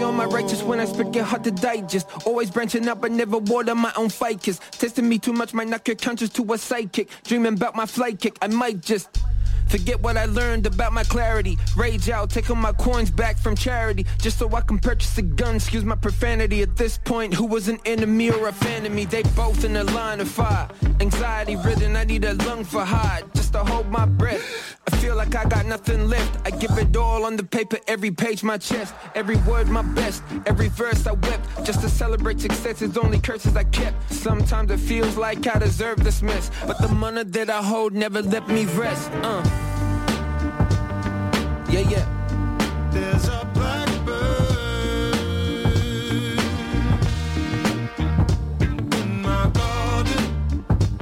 on my righteous when I speak it hard to digest. Always branching out but never water my own ficus. Testing me too much might knock your conscience to a psychic. Dreaming about my flight kick, I might just forget what I learned about my clarity. Rage out, taking my coins back from charity just so I can purchase a gun, excuse my profanity. At this point, who was an enemy or a fan of me? They both in the line of fire. Anxiety ridden, I need a lung for hide just to hold my breath. I feel like I got nothing left. I give it all on the paper, every page my chest, every word my best, every verse I wept just to celebrate success. It's only curses I kept. Sometimes it feels like I deserve this mess, but the money that I hold never let me rest. Yeah, yeah. There's a blackbird in my garden.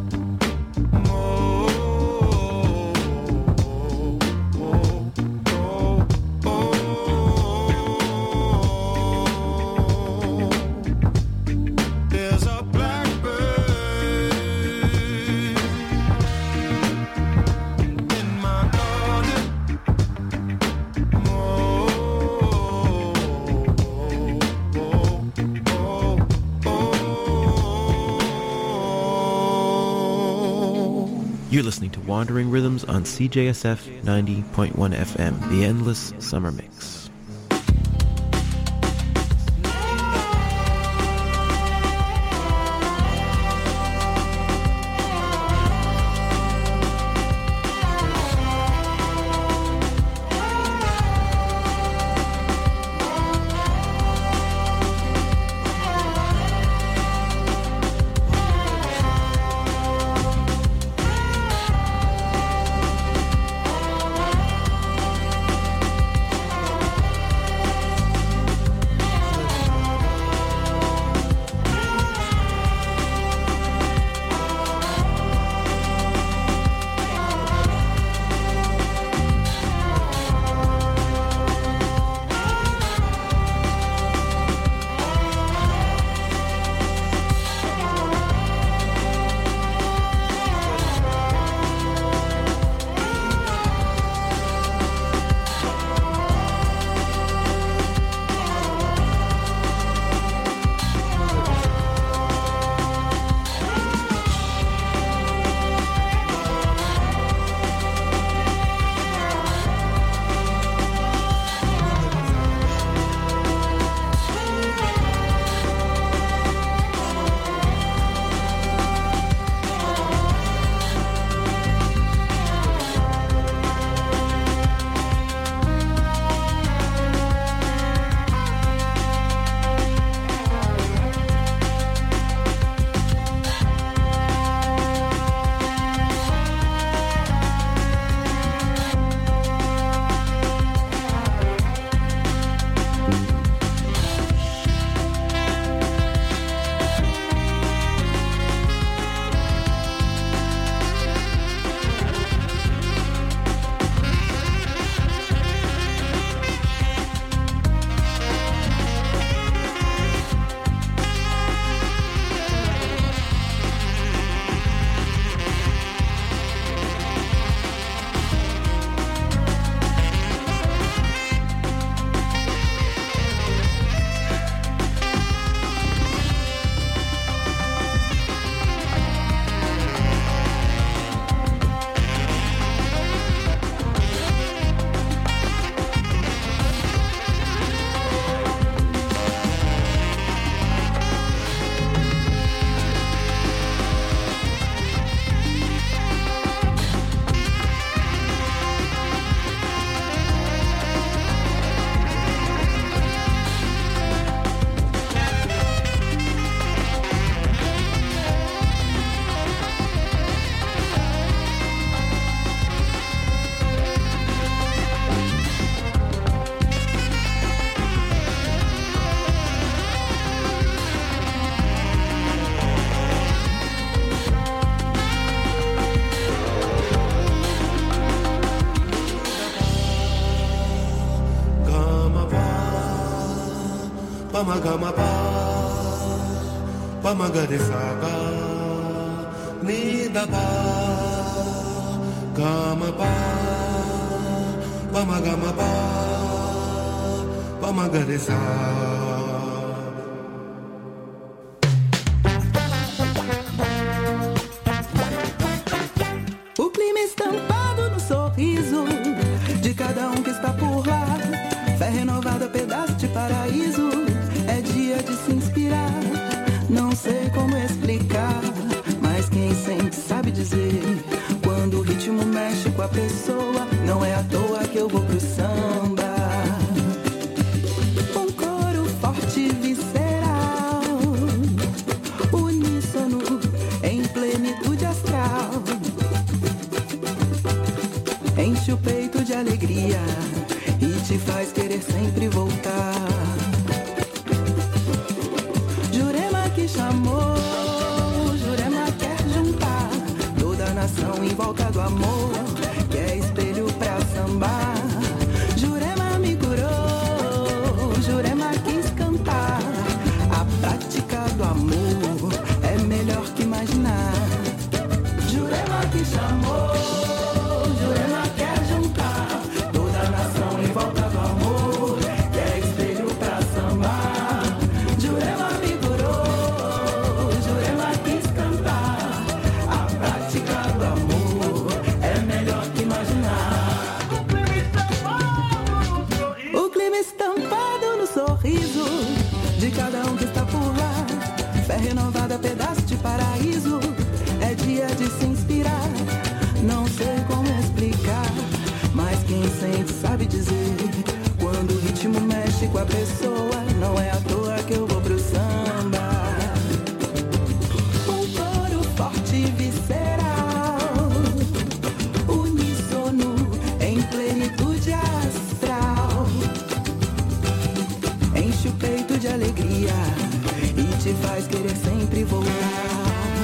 Oh, oh, oh, oh, oh. There's a blackbird in my garden. You're listening to Wandering Rhythms on CJSF 90.1 FM, the Endless Summer Mix. Pamagama Pamagarisaga Nidaba Gamaba Pamagamaba Pamagarisa está por lá. Fé renovada, pedaço de paraíso. É dia de se inspirar. Não sei como explicar, mas quem sente sabe dizer. Quando o ritmo mexe com a pessoa, não é à toa que eu vou pro samba. Um coro forte e visceral, uníssono em plenitude astral. Enche o peito de alegria e te faz querer sempre voltar. Jurema que chamou, Jurema quer juntar toda a nação em volta do amor, que é espelho pra sambar. Jurema me curou, Jurema quis cantar. A prática do amor é melhor que imaginar. Jurema que chamou, Jurema quer juntar toda a nação em volta do amor, que é espelho pra sambar. Jurema me curou, Jurema quis cantar. A prática do amor é melhor que imaginar. O clima estampado no sorriso de cada um que está por lá. Fé renovada, pedaço de paraíso. É dia de se inspirar. Não sei como explicar, mas quem sente sabe dizer. Quando o ritmo mexe com a pessoa, não é à toa que eu vou pro samba. Um coro forte e visceral, uníssono em plenitude astral. Enche o peito de alegria e te faz querer sempre voltar.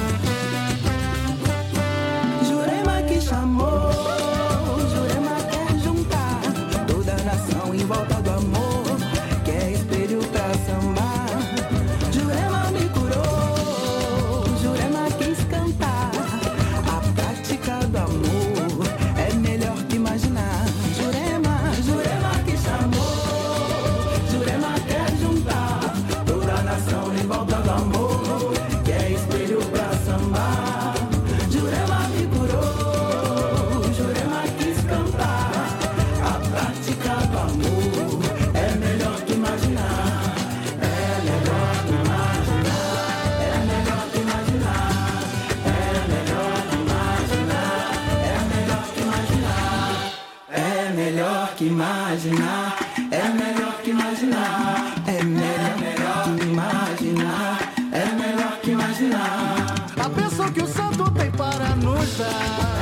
Jurema que chamou, Jurema quer juntar toda a nação em volta do amor, que é espelho pra sambar. Jurema me curou, Jurema quis cantar. A prática do amor é melhor que imaginar. Jurema, Jurema que chamou, Jurema quer juntar toda a nação em volta do amor, que é espelho pra sambar. Jurema me curou, Jurema quis cantar. A prática do amor é melhor que imaginar. É melhor que imaginar. É melhor que imaginar. É melhor que imaginar. É melhor que imaginar. É melhor que imaginar. É melhor que imaginar. É melhor que imaginar. É melhor que imaginar. A bênção que o santo tem para nos dar.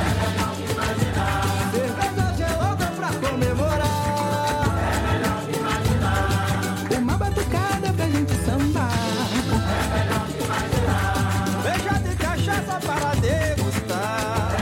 Cerveja gelada pra comemorar. Uma batucada pra gente sambar. Beija de cachaça para degustar.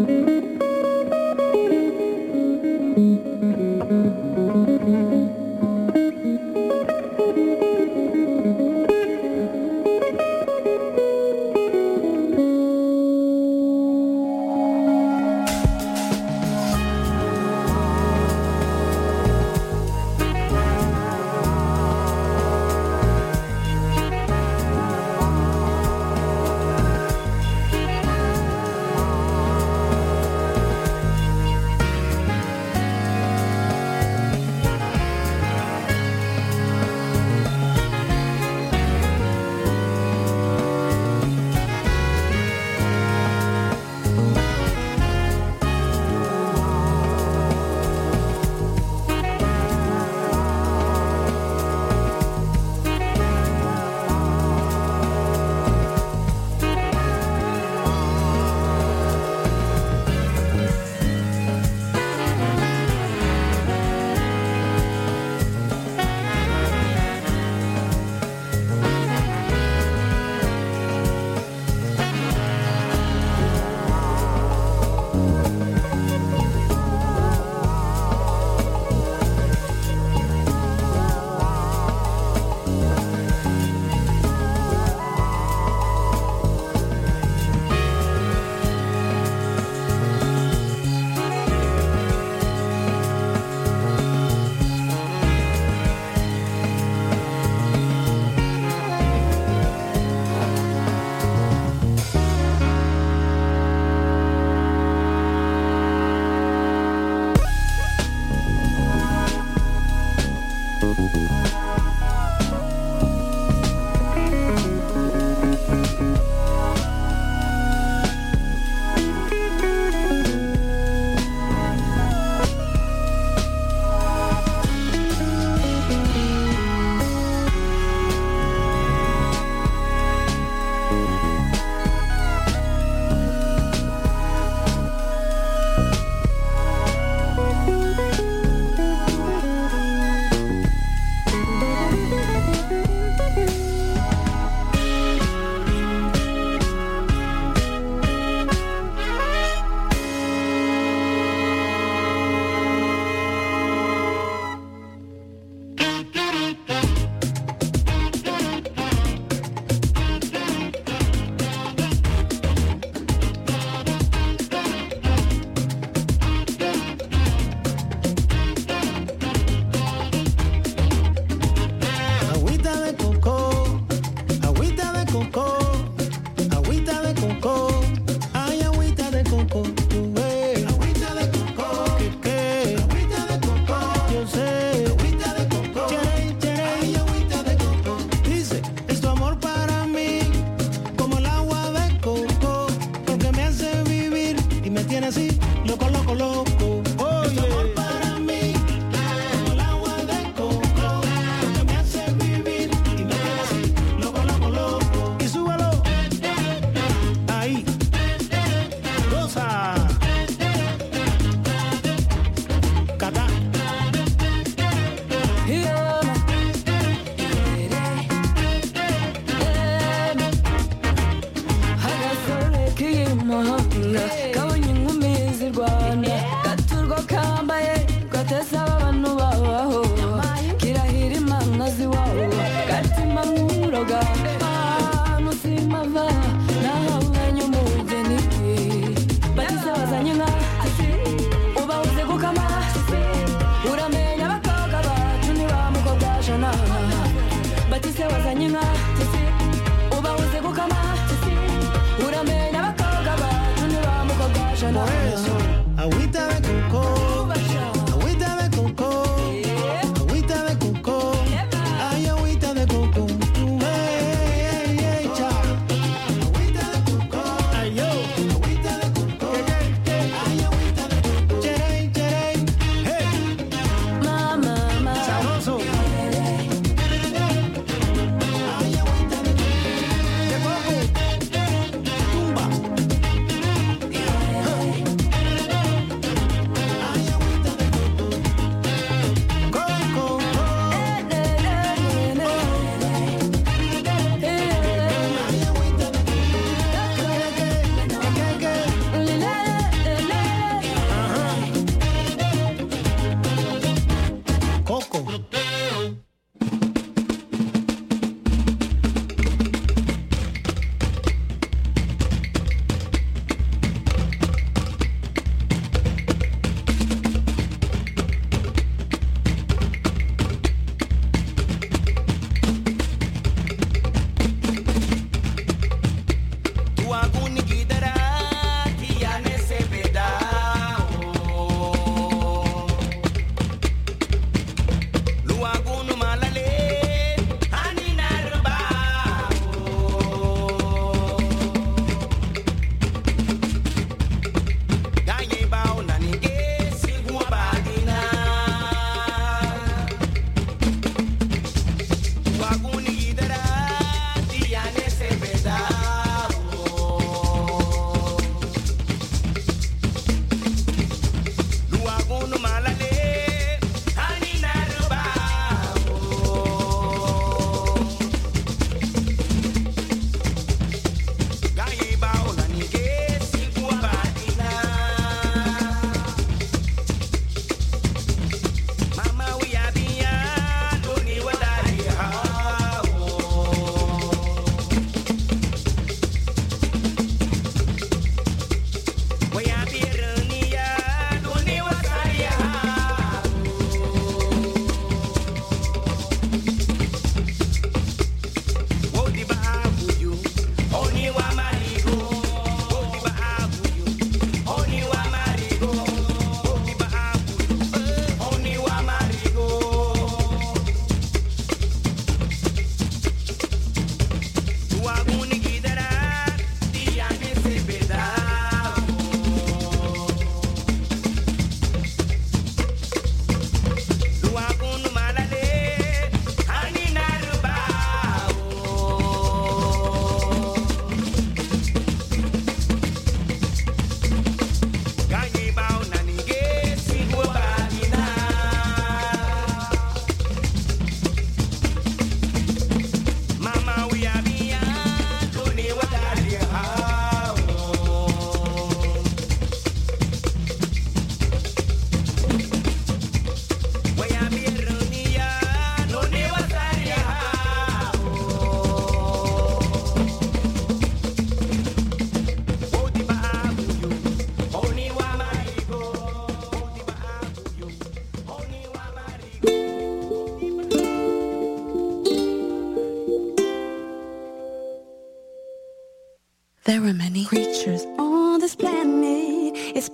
Ay,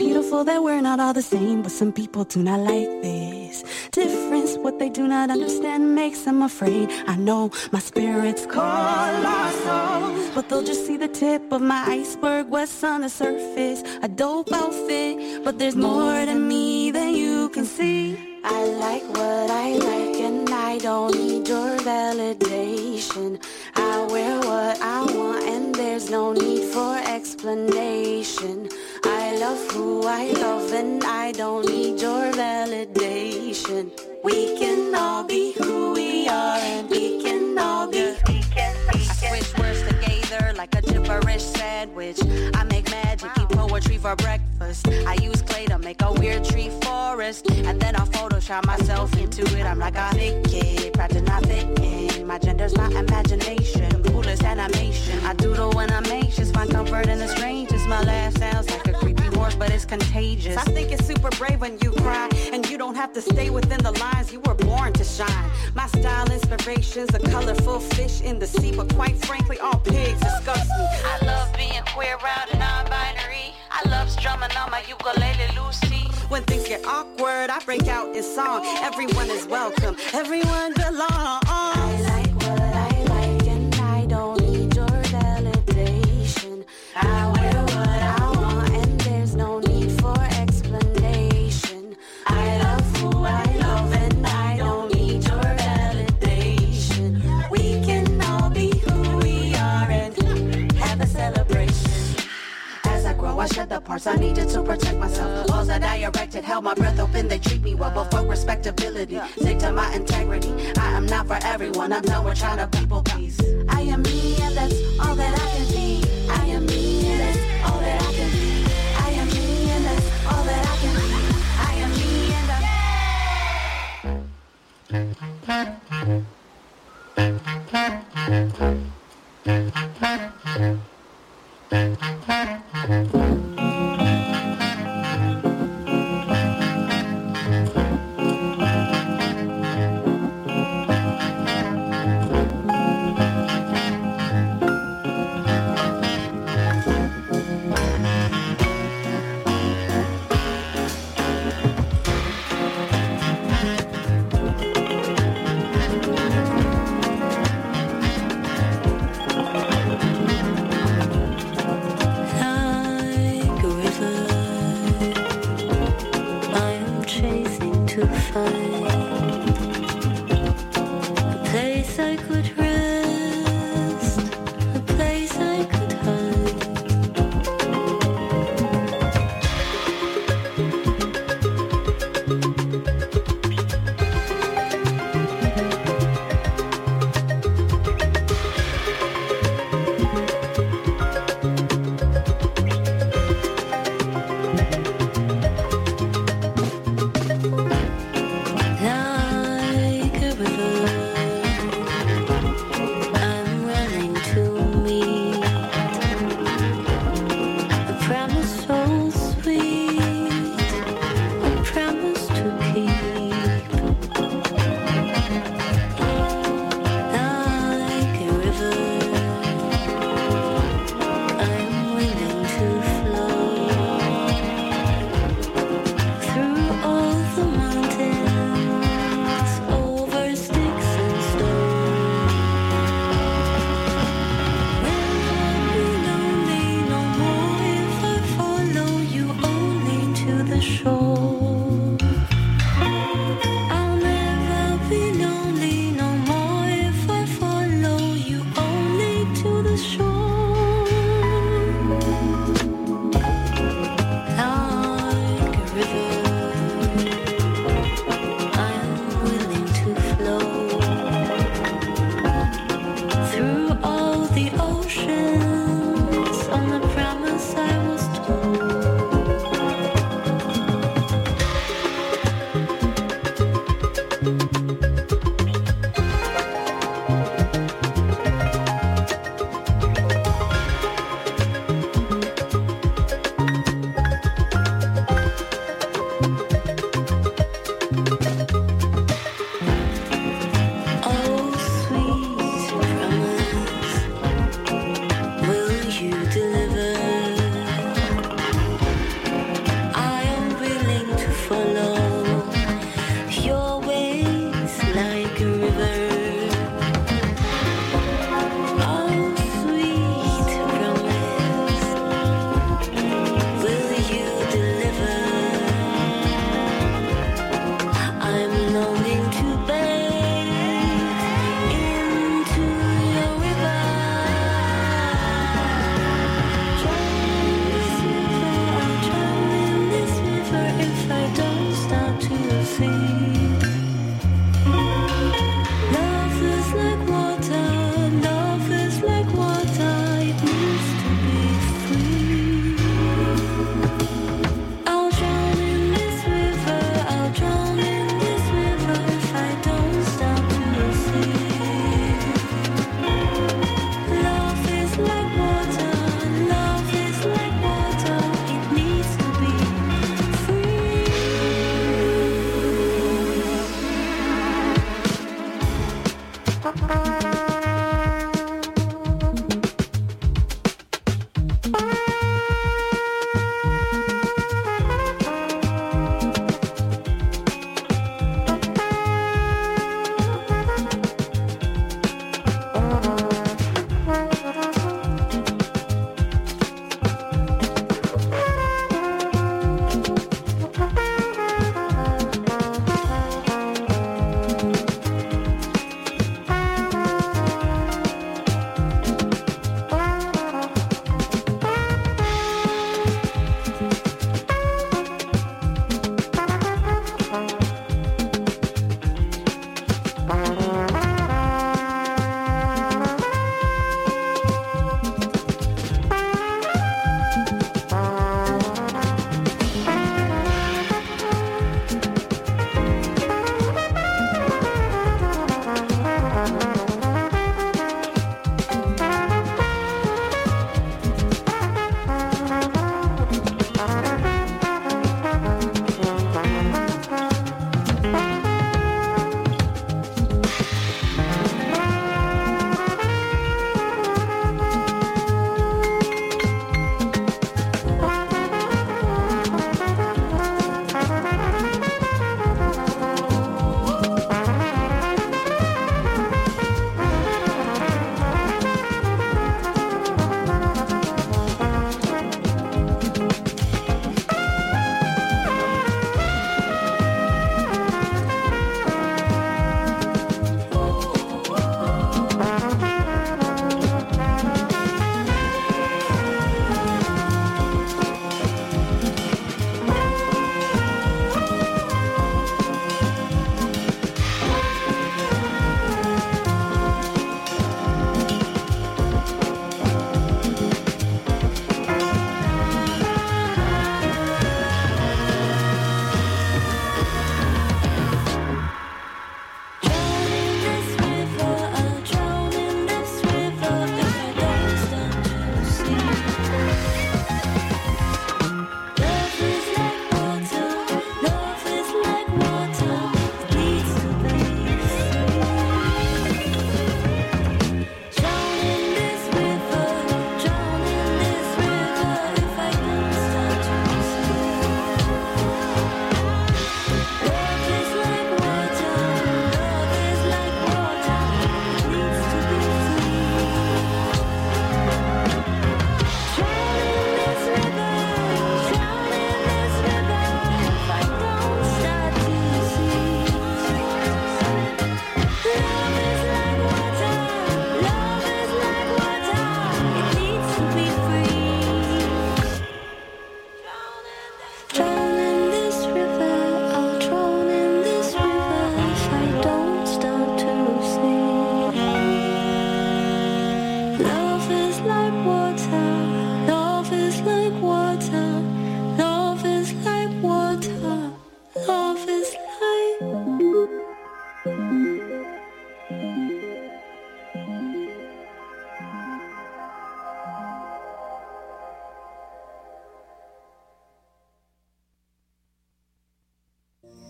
beautiful that we're not all the same, but some people do not like this difference. What they do not understand makes them afraid. I know my spirit's colossal, but they'll just see the tip of my iceberg. What's on the surface, a dope outfit, but there's more to me than you can see. I like what I like and I don't need your validation. I wear what I want and there's no need for explanation. I love who I love and I don't need your validation. We can all be who we are and we can all be. I switch words together like a gibberish sandwich. I make magic, eat poetry for breakfast. I use clay to make a weird tree forest, and then I Photoshop myself into it. I'm like a big kid, practice not fit in. My gender's my imagination, coolest animation. I doodle when I'm anxious, find comfort in the strangest. My laugh sounds like a creepy horse, but it's contagious. I think it's super brave when you cry, and you don't have to stay within the lines. You were born to shine. My style inspiration's a colorful fish in the sea, but quite frankly, all pigs disgust me. I love being queer, round and non-binary. I love strumming on my ukulele, Lucy. When things get awkward, I break out in song. Everyone is welcome, everyone belongs. I like what I like and I don't need your validation. I wear what I want and there's no need for explanation. I love who I love and I don't need your validation. We can all be who we are and have a celebration. As I grow, I shed the parts I needed to protect myself. Walls that I erected held my breath open, they treat me well, but fuck respectability. Stick to my integrity. I am not for everyone, I'm done with trying to people please. I am me and that's all that I can be. I am me and that's all that I can be. I am me and that's all that I can be. I am me and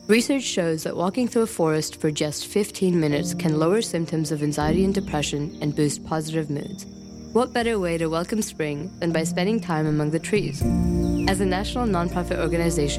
Research shows that walking through a forest for just 15 minutes can lower symptoms of anxiety and depression and boost positive moods. What better way to welcome spring than by spending time among the trees? As a national nonprofit organization,